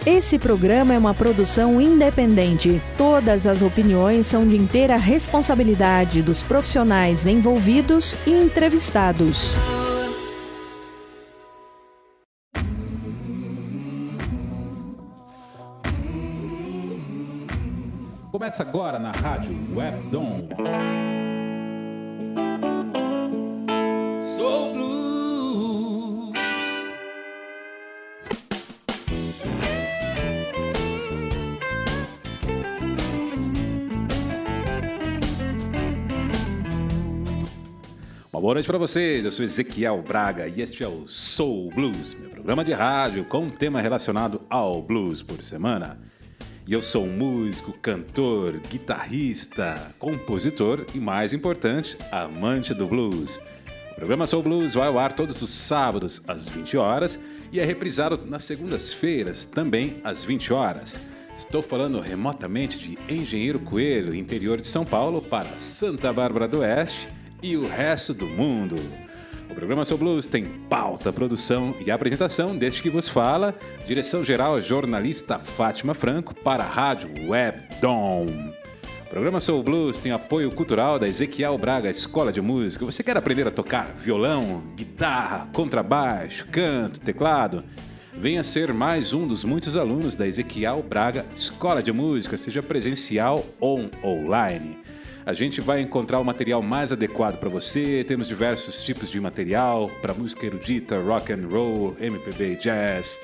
Esse programa é uma produção independente. Todas as opiniões são de inteira responsabilidade dos profissionais envolvidos e entrevistados. Começa agora na Rádio Web Dom. Soul Blues. Uma boa noite para vocês. Eu sou Ezequiel Braga e este é o Soul Blues, meu programa de rádio com um tema relacionado ao blues por semana. E eu sou um músico, cantor, guitarrista, compositor e, mais importante, amante do blues. O programa Soul Blues vai ao ar todos os sábados às 20 horas e é reprisado nas segundas-feiras também às 20 horas. Estou falando remotamente de Engenheiro Coelho, interior de São Paulo, para Santa Bárbara do Oeste e o resto do mundo. O programa Soul Blues tem pauta, produção e apresentação deste que vos fala, direção-geral jornalista Fátima Franco para a Rádio Web Dom. O programa Soul Blues tem apoio cultural da Ezequiel Braga Escola de Música. Você quer aprender a tocar violão, guitarra, contrabaixo, canto, teclado? Venha ser mais um dos muitos alunos da Ezequiel Braga Escola de Música, seja presencial ou online. A gente vai encontrar o material mais adequado para você. Temos diversos tipos de material para música erudita, rock and roll, MPB, jazz,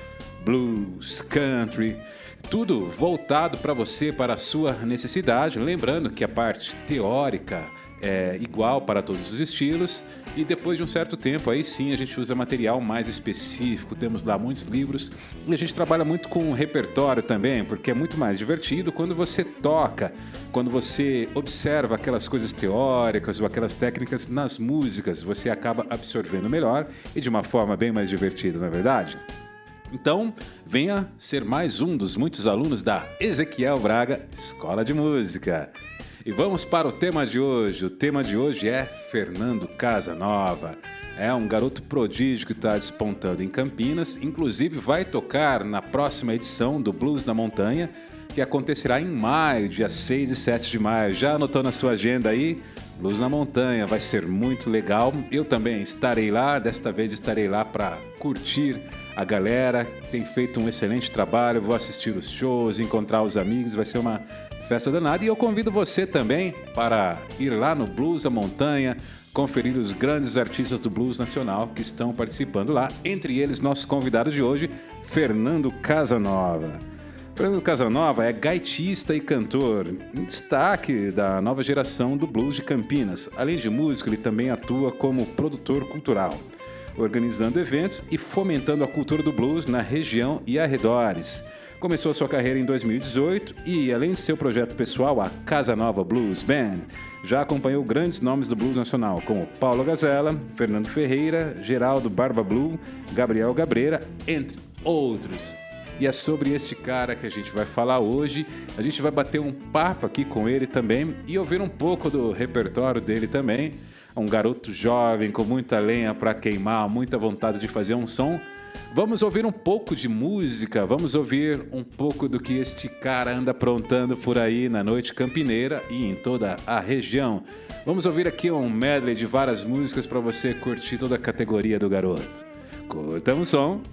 blues, country. Tudo voltado para você, para a sua necessidade. Lembrando que a parte teórica é igual para todos os estilos. E depois de um certo tempo, aí sim a gente usa material mais específico. Temos lá muitos livros e a gente trabalha muito com repertório também, porque é muito mais divertido quando você toca, quando você observa aquelas coisas teóricas ou aquelas técnicas nas músicas, você acaba absorvendo melhor e de uma forma bem mais divertida, não é verdade? Então, venha ser mais um dos muitos alunos da Ezequiel Braga Escola de Música. E vamos para o tema de hoje. O tema de hoje é Fernando Casanova. É um garoto prodígio que está despontando em Campinas. Inclusive vai tocar na próxima edição do Blues na Montanha, que acontecerá em maio, dia 6 e 7 de maio. Já anotou na sua agenda aí? Blues na Montanha, vai ser muito legal. Eu também estarei lá, desta vez estarei lá para curtir a galera. Tem feito um excelente trabalho, vou assistir os shows, encontrar os amigos, vai ser uma festa danada. E eu convido você também para ir lá no Blues da Montanha, conferir os grandes artistas do blues nacional que estão participando lá. Entre eles, nosso convidado de hoje, Fernando Casanova. Fernando Casanova é gaitista e cantor, em destaque da nova geração do blues de Campinas. Além de músico, ele também atua como produtor cultural, organizando eventos e fomentando a cultura do blues na região e arredores. Começou sua carreira em 2018 e, além de seu projeto pessoal, a Casanova Blues Band, já acompanhou grandes nomes do blues nacional, como Paulo Gazella, Fernando Ferreira, Geraldo Barba Blue, Gabriel Gabreira, entre outros. E é sobre este cara que a gente vai falar hoje. A gente vai bater um papo aqui com ele também e ouvir um pouco do repertório dele também. Um garoto jovem com muita lenha para queimar, muita vontade de fazer um som. Vamos ouvir um pouco de música, vamos ouvir um pouco do que este cara anda aprontando por aí na noite campineira e em toda a região. Vamos ouvir aqui um medley de várias músicas para você curtir toda a categoria do garoto. Curta o som.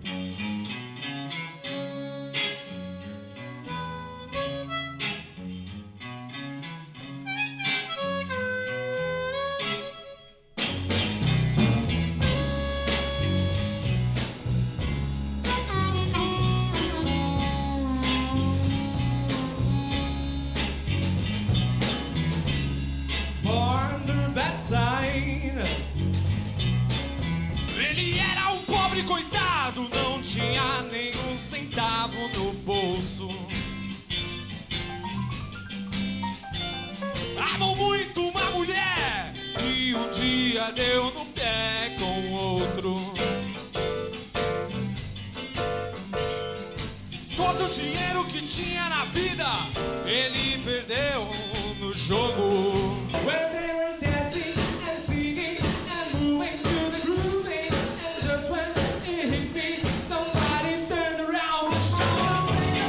Ele era um pobre coitado, não tinha nenhum centavo no bolso. Amou muito uma mulher que um dia deu no pé com outro. Todo o dinheiro que tinha na vida ele perdeu no jogo. When they were dancing and singing and moving to the grooving, and just when it hit me, somebody turned around and shot me.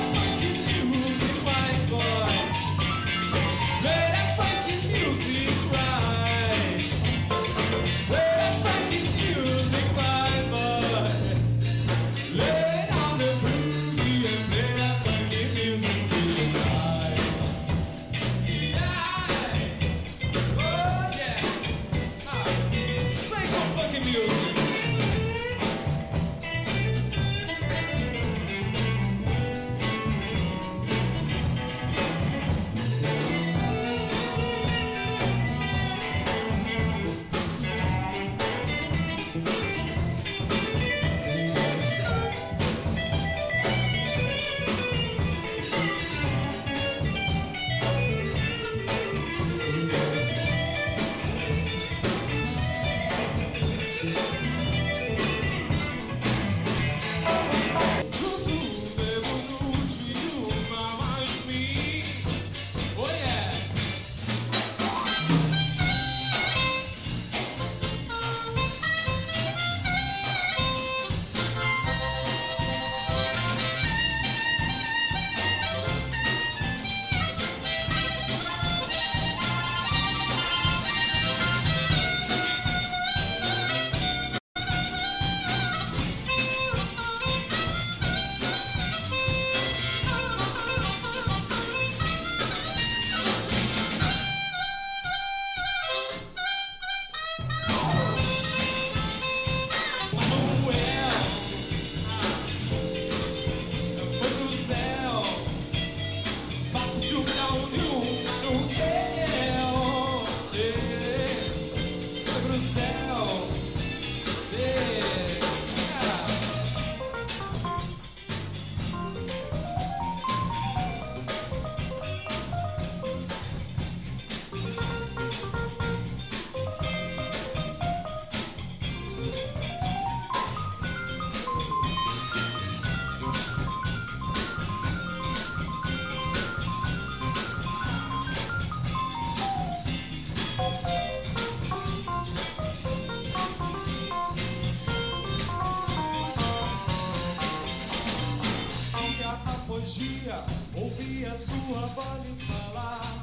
tecnologia, ouvia sua voz lhe falar.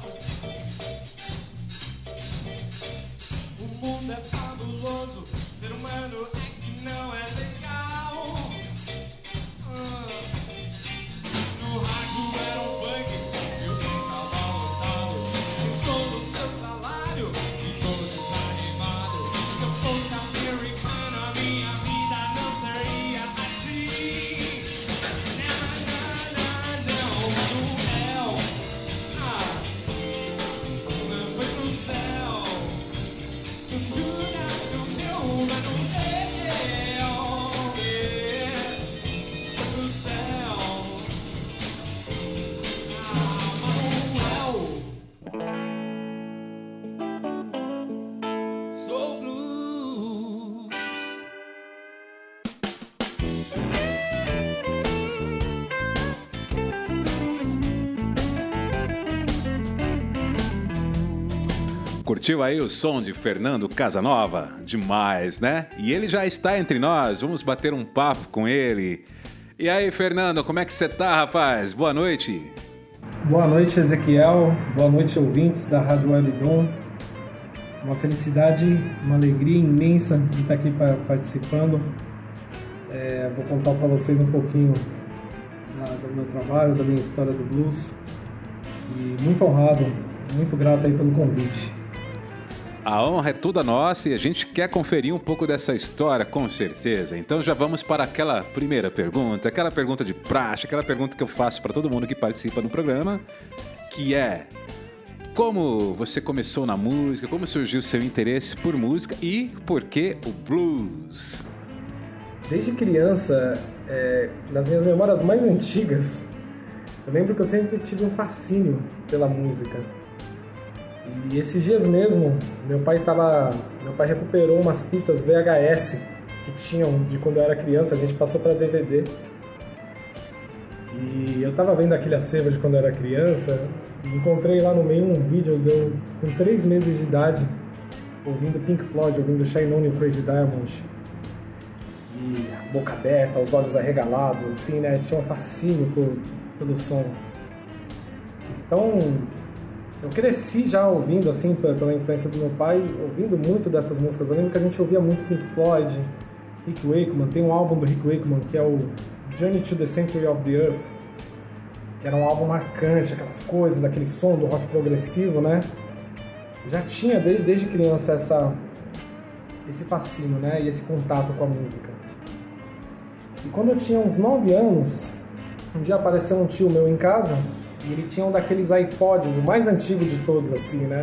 O mundo é fabuloso, ser humano é que não é legal. No rádio era um funk e o trem tava lotado. Pensou no seu salário, ficou desanimado. Se eu fosse americano, a minha vida não seria assim. Não, cruel. Não foi pro céu. Pro céu. Soul Blues. Curtiu aí o som de Fernando Casanova? Demais, né? E ele já está entre nós, vamos bater um papo com ele. E aí, Fernando, como é que você tá, rapaz? Boa noite. Boa noite, Ezequiel. Boa noite, ouvintes da Rádio Webdom. Uma felicidade, uma alegria imensa de estar aqui participando. Vou contar para vocês um pouquinho do meu trabalho, da minha história do blues. E muito honrado, muito grato aí pelo convite. A honra é toda nossa e a gente quer conferir um pouco dessa história, com certeza. Então já vamos para aquela primeira pergunta, aquela pergunta de praxe, aquela pergunta que eu faço para todo mundo que participa no programa, que é: como você começou na música, como surgiu o seu interesse por música e por que o blues? Desde criança, nas minhas memórias mais antigas, eu lembro que eu sempre tive um fascínio pela música. E esses dias mesmo, meu pai recuperou umas fitas VHS que tinham de quando eu era criança, a gente passou para DVD. E eu tava vendo aquele acervo de quando eu era criança e encontrei lá no meio um vídeo com 3 meses de idade, ouvindo Pink Floyd, ouvindo Shine On You Crazy Diamond. E a boca aberta, os olhos arregalados, assim, né? Tinha um fascínio pelo som. Então, eu cresci já ouvindo, assim, pela influência do meu pai, ouvindo muito dessas músicas. Eu lembro que a gente ouvia muito Pink Floyd, Rick Wakeman. Tem um álbum do Rick Wakeman que é o Journey to the Center of the Earth, que era um álbum marcante, aquelas coisas, aquele som do rock progressivo, né? Já tinha desde criança esse fascínio, né? E esse contato com a música. E quando eu tinha uns 9 anos, um dia apareceu um tio meu em casa e ele tinha um daqueles iPods, o mais antigo de todos, assim, né?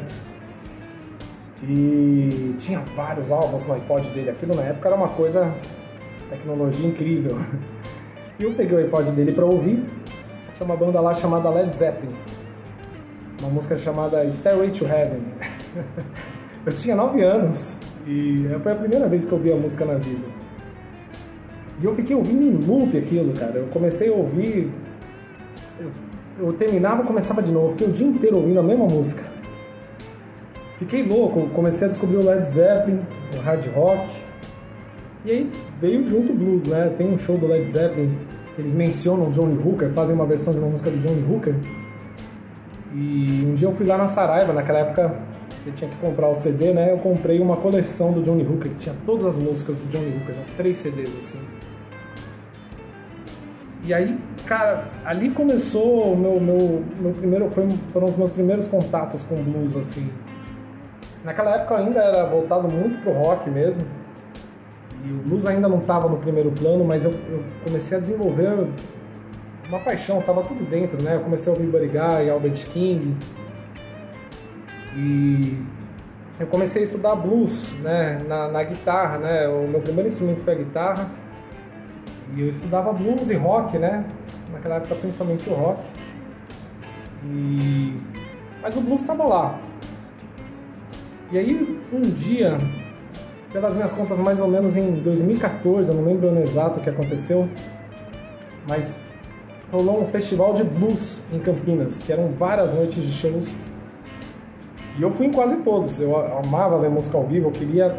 E tinha vários álbuns no iPod dele. Aquilo na época era uma coisa, tecnologia incrível. E eu peguei o iPod dele pra ouvir. Tinha uma banda lá chamada Led Zeppelin, uma música chamada Stairway to Heaven. Eu tinha 9 anos e foi a primeira vez que eu ouvi a música na vida. E eu fiquei ouvindo em loop aquilo, cara. Eu comecei a ouvir, eu terminava e começava de novo. Fiquei o dia inteiro ouvindo a mesma música. Fiquei louco, comecei a descobrir o Led Zeppelin, o hard rock. E aí veio junto o blues, né? Tem um show do Led Zeppelin que eles mencionam Johnny Hooker, fazem uma versão de uma música do Johnny Hooker. E um dia eu fui lá na Saraiva, naquela época você tinha que comprar o CD, né? Eu comprei uma coleção do Johnny Hooker, que tinha todas as músicas do Johnny Hooker, né? 3 CDs assim. E aí, cara, ali começou o meu primeiro, foram os meus primeiros contatos com blues, assim. Naquela época eu ainda era voltado muito pro rock mesmo. E o blues ainda não estava no primeiro plano, mas eu comecei a desenvolver uma paixão, estava tudo dentro, né? Eu comecei a ouvir Buddy Guy, Albert King. E eu comecei a estudar blues, né? Na guitarra, né? O meu primeiro instrumento foi a guitarra. E eu estudava blues e rock, né? Naquela época, principalmente o rock. Mas o blues estava lá. E aí, um dia, pelas minhas contas, mais ou menos em 2014, eu não lembro o ano exato o que aconteceu, mas rolou um festival de blues em Campinas, que eram várias noites de shows. E eu fui em quase todos. Eu amava ver música ao vivo, eu queria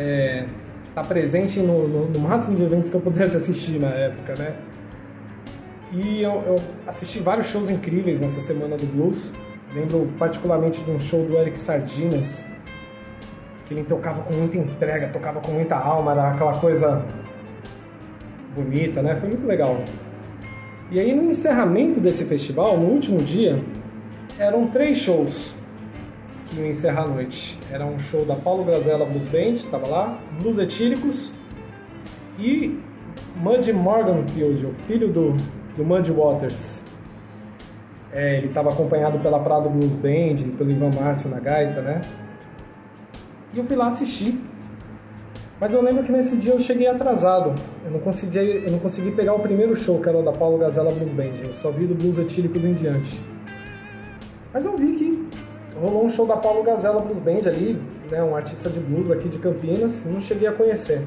estar presente no máximo de eventos que eu pudesse assistir na época, né? E eu assisti vários shows incríveis nessa semana do blues. Lembro particularmente de um show do Eric Sardinas, que ele tocava com muita entrega, tocava com muita alma, era aquela coisa bonita, né? Foi muito legal. E aí no encerramento desse festival, no último dia, eram 3 shows que iam encerrar a noite. Era um show da Paulo Grazella Blues Band, estava lá, Blues Etílicos e Muddy Morganfield, o filho do Muddy Waters. Ele estava acompanhado pela Prado Blues Band, pelo Ivan Márcio na gaita, né? E eu fui lá assistir. Mas eu lembro que nesse dia eu cheguei atrasado. Eu não consegui pegar o primeiro show, que era o da Paulo Grazella Blues Band. Eu só vi do Blues Etílicos em diante. Mas eu vi que rolou um show da Paulo Grazella Blues Band ali, né? Um artista de blues aqui de Campinas. Não cheguei a conhecer.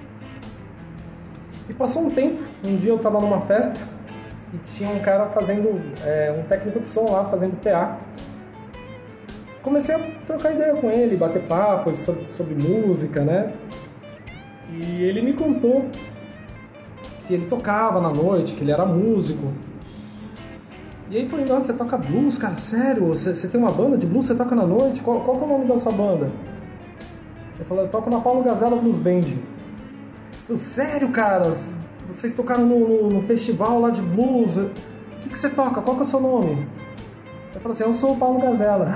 E passou um tempo. Um dia eu estava numa festa e tinha um cara fazendo, um técnico de som lá, fazendo PA. Comecei a trocar ideia com ele, bater papo sobre música, né? E ele me contou que ele tocava na noite, que ele era músico. E aí falei, nossa, você toca blues, cara? Sério? Você tem uma banda de blues, você toca na noite? Qual que é o nome da sua banda? Ele falou, eu toco na Paulo Grazella Blues Band. Eu, sério, cara? Vocês tocaram no festival lá de blues? O que você toca? Qual que é o seu nome? Eu falei assim, eu sou o Paulo Grazella.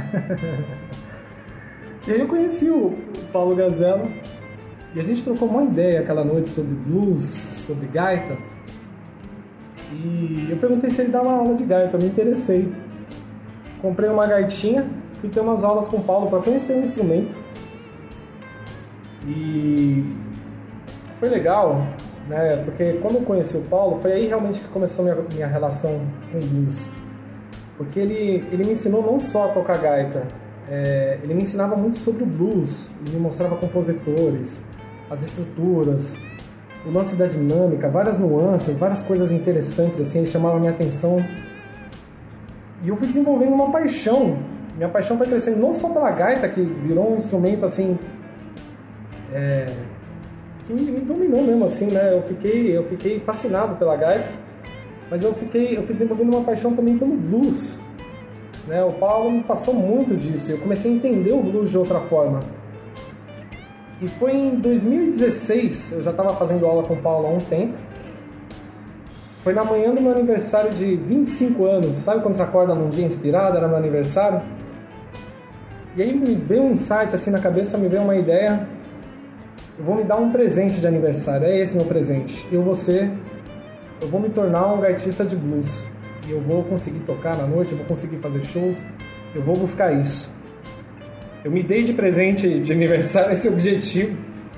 E aí eu conheci o Paulo Grazella e a gente trocou uma ideia aquela noite sobre blues, sobre gaita. E eu perguntei se ele dava aula de gaita, eu me interessei. Comprei uma gaitinha, fui ter umas aulas com o Paulo para conhecer o instrumento. E foi legal, né? Porque quando eu conheci o Paulo, foi aí realmente que começou minha relação com o blues. Porque ele me ensinou não só a tocar gaita, ele me ensinava muito sobre o blues, ele me mostrava compositores, as estruturas, o lance da dinâmica, várias nuances, várias coisas interessantes, assim, ele chamava a minha atenção. E eu fui desenvolvendo uma paixão, minha paixão foi crescendo não só pela gaita, que virou um instrumento, assim, que me dominou mesmo, assim, né, eu fiquei fascinado pela gaita, mas eu fui desenvolvendo uma paixão também pelo blues, né? O Paulo me passou muito disso, eu comecei a entender o blues de outra forma. E foi em 2016, eu já estava fazendo aula com o Paulo há um tempo, foi na manhã do meu aniversário de 25 anos, sabe quando você acorda num dia inspirado, era meu aniversário? E aí me veio um insight assim na cabeça, me veio uma ideia, eu vou me dar um presente de aniversário, é esse meu presente, eu vou me tornar um gaitista de blues. E eu vou conseguir tocar na noite, eu vou conseguir fazer shows, eu vou buscar isso. Eu me dei de presente de aniversário esse objetivo.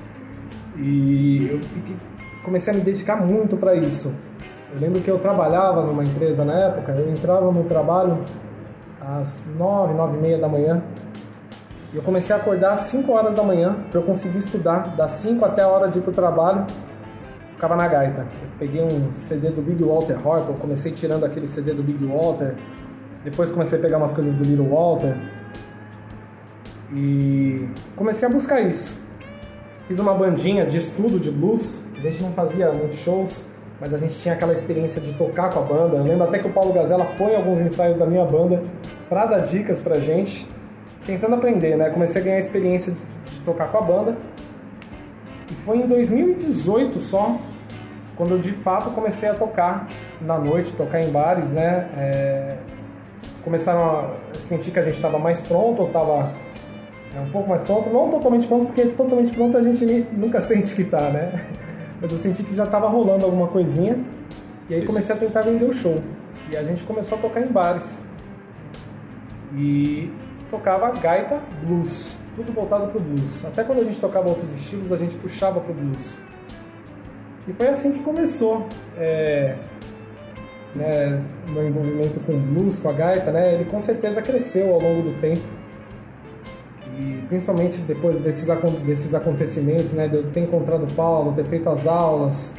E eu comecei a me dedicar muito para isso. Eu lembro que eu trabalhava numa empresa na época, eu entrava no trabalho às 9, 9h30 da manhã. E eu comecei a acordar às 5 horas da manhã para eu conseguir estudar, das 5 até a hora de ir para o trabalho. Ficava na gaita. Eu peguei um CD do Big Walter Horton, comecei tirando aquele CD do Big Walter, depois comecei a pegar umas coisas do Little Walter e comecei a buscar isso. Fiz uma bandinha de estudo de blues, a gente não fazia muitos shows, mas a gente tinha aquela experiência de tocar com a banda. Eu lembro até que o Paulo Grazella foi em alguns ensaios da minha banda para dar dicas pra gente, tentando aprender, né? Comecei a ganhar a experiência de tocar com a banda. E foi em 2018 só, quando eu de fato comecei a tocar na noite, tocar em bares, né? Começaram a sentir que a gente estava mais pronto, ou estava um pouco mais pronto, não totalmente pronto, porque totalmente pronto a gente nunca sente que tá, né? Mas eu senti que já estava rolando alguma coisinha, e aí comecei a tentar vender o show. E a gente começou a tocar em bares. E tocava gaita, blues, tudo voltado pro blues. Até quando a gente tocava outros estilos, a gente puxava pro blues. E foi assim que começou meu envolvimento com blues, com a gaita, né? Ele com certeza cresceu ao longo do tempo. E principalmente depois desses acontecimentos, né? De eu ter encontrado o Paulo, ter feito as aulas,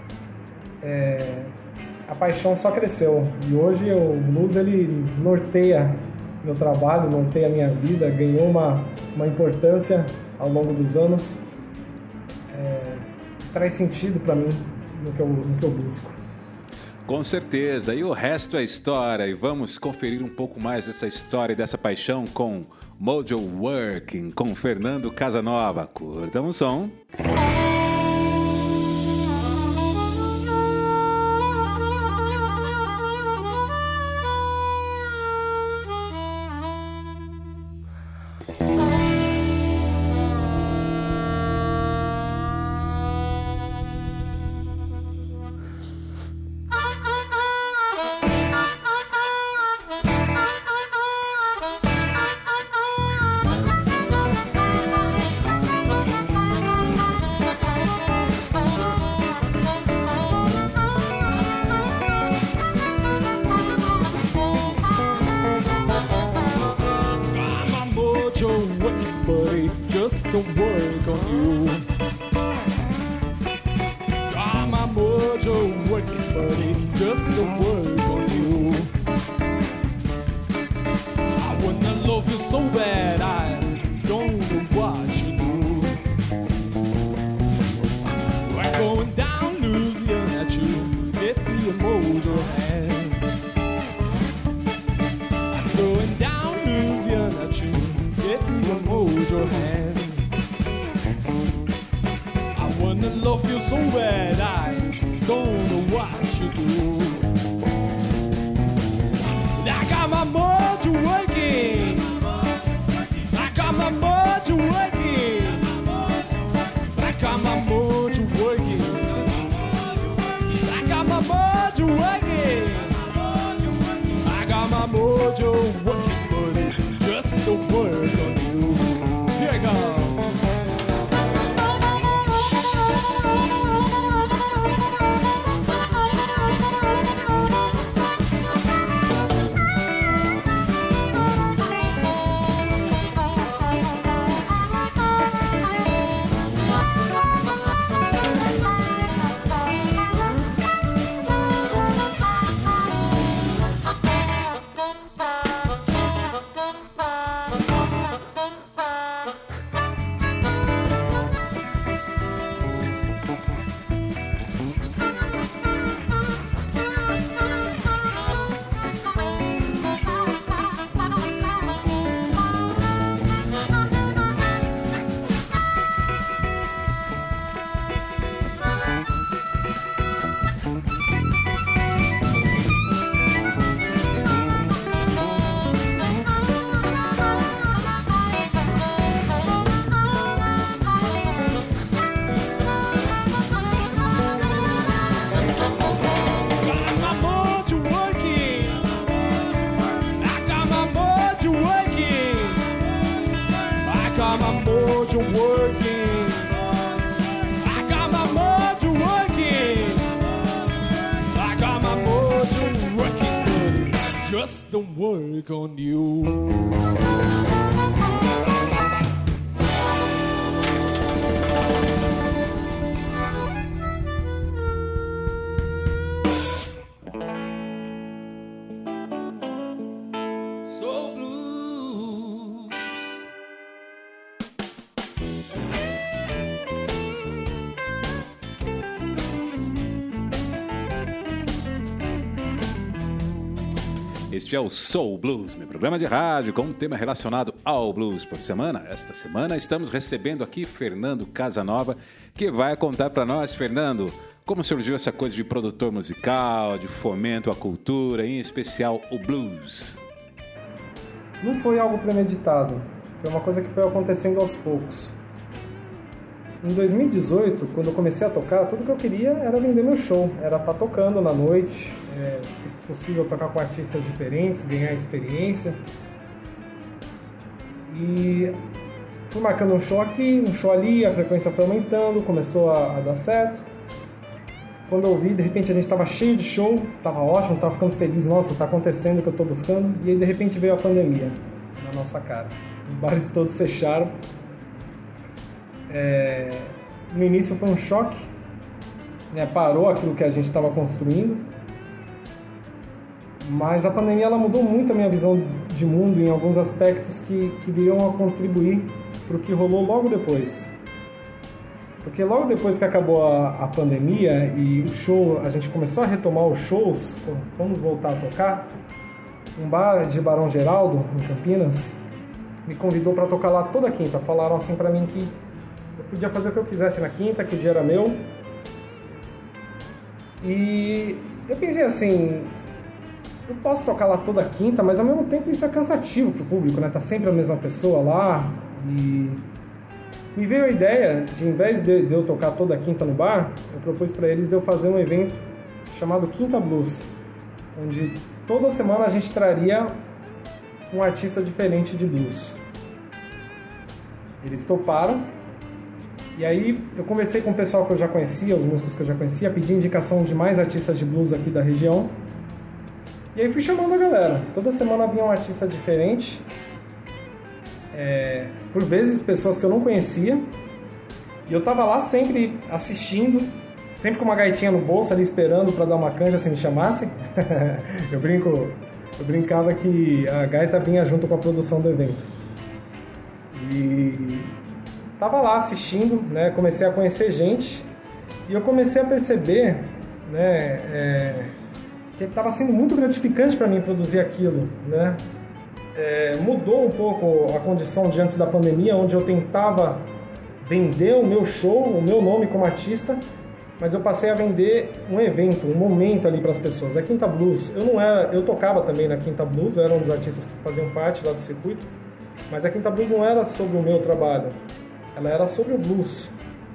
a paixão só cresceu. E hoje o blues, ele norteia meu trabalho, norteia a minha vida, ganhou uma importância ao longo dos anos. Traz sentido para mim no que eu busco. Com certeza, e o resto é história, e vamos conferir um pouco mais dessa história e dessa paixão com Mojo Working, com Fernando Casanova. Curtam o som. Este é o Soul Blues, meu programa de rádio com um tema relacionado ao blues por semana. Esta semana estamos recebendo aqui Fernando Casanova, que vai contar para nós, Fernando, como surgiu essa coisa de produtor musical, de fomento à cultura, em especial o blues. Não foi algo premeditado, foi uma coisa que foi acontecendo aos poucos. Em 2018, quando eu comecei a tocar, tudo que eu queria era vender meu show, era estar tocando na noite, se possível tocar com artistas diferentes, ganhar experiência. E fui marcando um show aqui, um show ali, a frequência foi aumentando, começou a dar certo. Quando eu vi, de repente a gente estava cheio de show, estava ótimo, estava ficando feliz, nossa, está acontecendo o que eu estou buscando. E aí de repente veio a pandemia na nossa cara. Os bares todos fecharam. No início foi um choque, né? Parou aquilo que a gente estava construindo, mas a pandemia ela mudou muito a minha visão de mundo em alguns aspectos que viriam a contribuir para o que rolou logo depois. Porque logo depois que acabou a pandemia e o show, a gente começou a retomar os shows, vamos voltar a tocar, um bar de Barão Geraldo, em Campinas, me convidou para tocar lá toda quinta. Falaram assim para mim que eu podia fazer o que eu quisesse na quinta, que o dia era meu. E eu pensei assim, eu posso tocar lá toda quinta, mas ao mesmo tempo isso é cansativo pro público, né? Tá sempre a mesma pessoa lá. E me veio a ideia de, em vez de eu tocar toda quinta no bar, eu propus para eles de eu fazer um evento chamado Quinta Blues, onde toda semana a gente traria um artista diferente de blues. Eles toparam, e aí eu conversei com o pessoal que eu já conhecia, os músicos que eu já conhecia, pedi indicação de mais artistas de blues aqui da região, e aí fui chamando a galera. Toda semana vinha um artista diferente, por vezes pessoas que eu não conhecia, e eu tava lá sempre assistindo, sempre com uma gaitinha no bolso ali esperando para dar uma canja se me chamassem. Eu brincava que a gaita vinha junto com a produção do evento. E tava lá assistindo, né? Comecei a conhecer gente e eu comecei a perceber, né, que estava sendo muito gratificante para mim produzir aquilo, né? Mudou um pouco a condição de antes da pandemia, onde eu tentava vender o meu show, o meu nome como artista, mas eu passei a vender um evento, um momento ali para as pessoas. A Quinta Blues, eu tocava também na Quinta Blues, eu era um dos artistas que faziam parte lá do circuito, mas a Quinta Blues não era sobre o meu trabalho, ela era sobre o blues.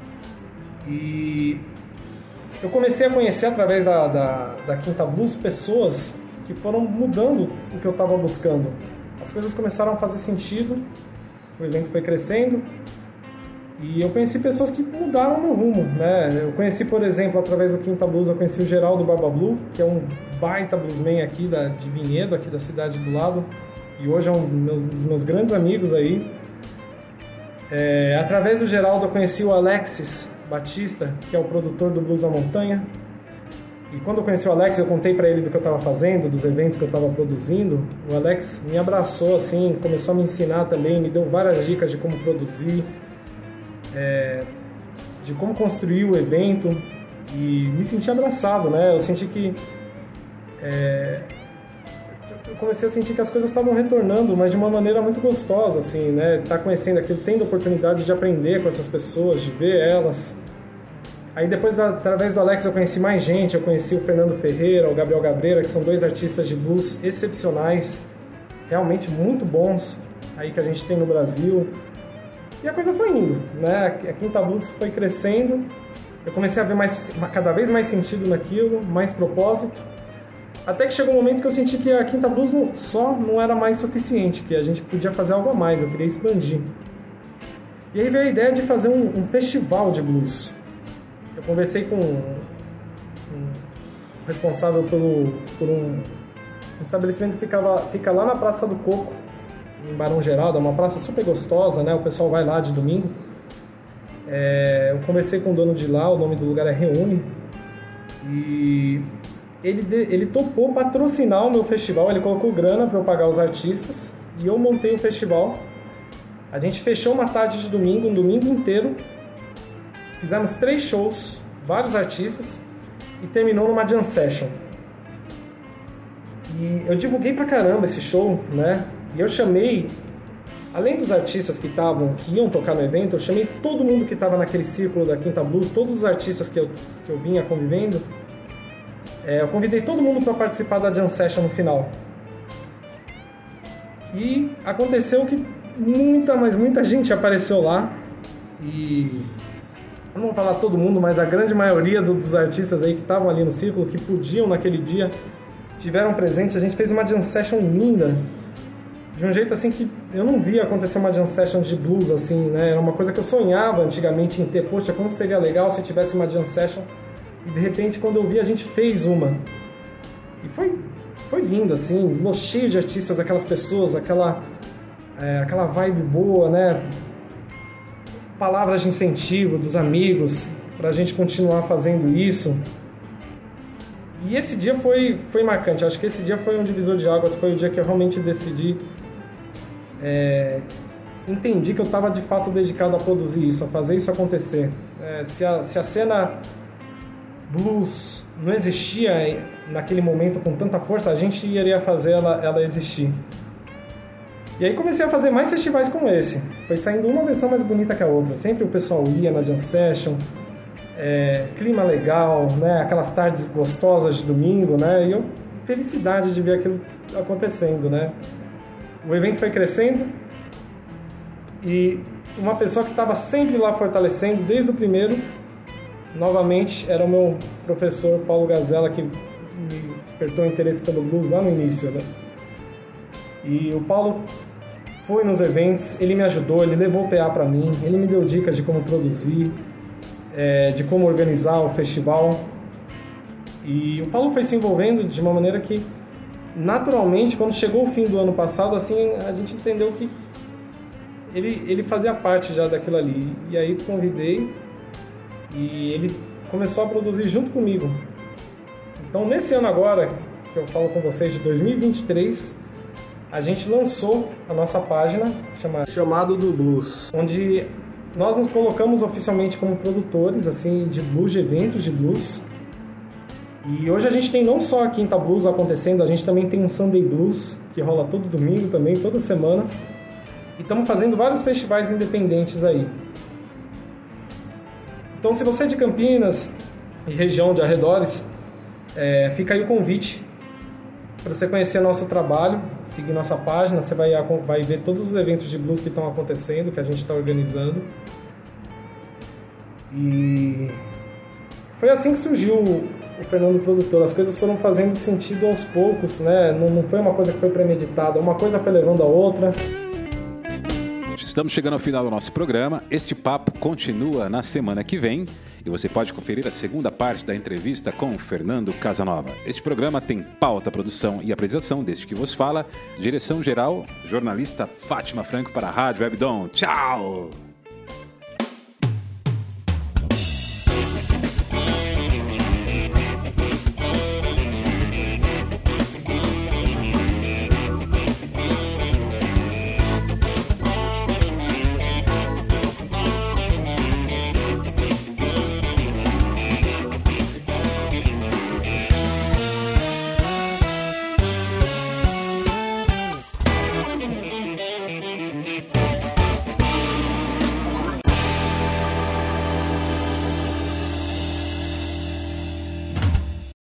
E eu comecei a conhecer através da Quinta Blues pessoas que foram mudando o que eu estava buscando. As coisas começaram a fazer sentido, o evento foi crescendo, e eu conheci pessoas que mudaram meu rumo, né? Eu conheci, por exemplo, através do Quinta Blues, eu conheci o Geraldo Barba Blue, que é um baita bluesman aqui de Vinhedo, aqui da cidade do lado, e hoje é um dos meus grandes amigos aí. Através do Geraldo eu conheci o Alexis Batista, que é o produtor do Blues da Montanha, e quando eu conheci o Alex, eu contei pra ele do que eu estava fazendo, dos eventos que eu estava produzindo. O Alex me abraçou assim, começou a me ensinar também, me deu várias dicas de como produzir, de como construir o evento, e me senti abraçado, né? Eu senti que eu comecei a sentir que as coisas estavam retornando, mas de uma maneira muito gostosa, assim, né? Tá conhecendo aquilo, tendo a oportunidade de aprender com essas pessoas, de ver elas. Aí depois, através do Alex, eu conheci mais gente, eu conheci o Fernando Ferreira, o Gabriel Gabreira, que são dois artistas de blues excepcionais, realmente muito bons, aí que a gente tem no Brasil. E a coisa foi indo, né? A Quinta Blues foi crescendo, eu comecei a ver cada vez mais sentido naquilo, mais propósito, até que chegou um momento que eu senti que a Quinta Blues só não era mais suficiente, que a gente podia fazer algo a mais, eu queria expandir. E aí veio a ideia de fazer um festival de blues. Eu conversei com um responsável por um estabelecimento que fica lá na Praça do Coco, em Barão Geraldo, é uma praça super gostosa, né? O pessoal vai lá de domingo. Eu conversei com o dono de lá, o nome do lugar é Reúne, e ele topou patrocinar o meu festival, ele colocou grana para eu pagar os artistas, e eu montei o festival. A gente fechou uma tarde de domingo, um domingo inteiro, fizemos 3 shows, vários artistas, e terminou numa jam session. E eu divulguei pra caramba esse show, né? E eu chamei, além dos artistas que iam tocar no evento, eu chamei todo mundo que estava naquele círculo da Quinta Blues, todos os artistas que eu vinha convivendo. Eu convidei todo mundo para participar da jam session no final. E aconteceu que muita gente apareceu lá. E não vou falar todo mundo, mas a grande maioria dos artistas aí que estavam ali no círculo, que podiam naquele dia, tiveram presente. A gente fez uma jam session linda, de um jeito assim que eu não via acontecer uma jam session de blues assim, né? Era uma coisa que eu sonhava antigamente em ter. Poxa, como seria legal se tivesse uma jam session. E de repente, quando eu vi, a gente fez uma. E foi lindo, assim, cheio de artistas, aquelas pessoas, aquela vibe boa, né? Palavras de incentivo dos amigos pra gente continuar fazendo isso. E esse dia foi marcante. Eu acho que esse dia foi um divisor de águas, foi o dia que eu realmente decidi entendi que eu estava de fato dedicado a produzir isso, a fazer isso acontecer. Se a cena blues não existia naquele momento com tanta força, a gente iria fazer ela existir. E aí comecei a fazer mais festivais como esse. Foi saindo uma versão mais bonita que a outra. Sempre o pessoal ia na Jam Session, clima legal, né? Aquelas tardes gostosas de domingo, né? E eu, felicidade de ver aquilo acontecendo, né? O evento foi crescendo e uma pessoa que estava sempre lá fortalecendo desde o primeiro, novamente, era o meu professor Paulo Gazella, que me despertou o interesse pelo blues lá no início, né? E o Paulo foi nos eventos, ele me ajudou, ele levou o PA para mim, ele me deu dicas de como produzir, de como organizar o festival. E o Paulo foi se envolvendo de uma maneira que, naturalmente, quando chegou o fim do ano passado, assim, a gente entendeu que ele fazia parte já daquilo ali. E aí convidei e ele começou a produzir junto comigo. Então, nesse ano agora, que eu falo com vocês, de 2023, a gente lançou a nossa página Chamado do Blues, onde nós nos colocamos oficialmente como produtores assim, de blues, de eventos de blues. E hoje a gente tem não só a Quinta Blues acontecendo, a gente também tem um Sunday Blues, que rola todo domingo também, toda semana. E estamos fazendo vários festivais independentes aí. Então, se você é de Campinas e região de arredores, fica aí o convite para você conhecer nosso trabalho, seguir nossa página. Você vai ver todos os eventos de blues que estão acontecendo, que a gente está organizando. E foi assim que surgiu o Fernando Produtor. As coisas foram fazendo sentido aos poucos, né? Não foi uma coisa que foi premeditada, uma coisa foi levando a outra. Estamos chegando ao final do nosso programa. Este papo continua na semana que vem e você pode conferir a segunda parte da entrevista com o Fernando Casanova. Este programa tem pauta, produção e apresentação deste que vos fala. Direção geral, jornalista Fátima Franco para a Rádio Webdom. Tchau!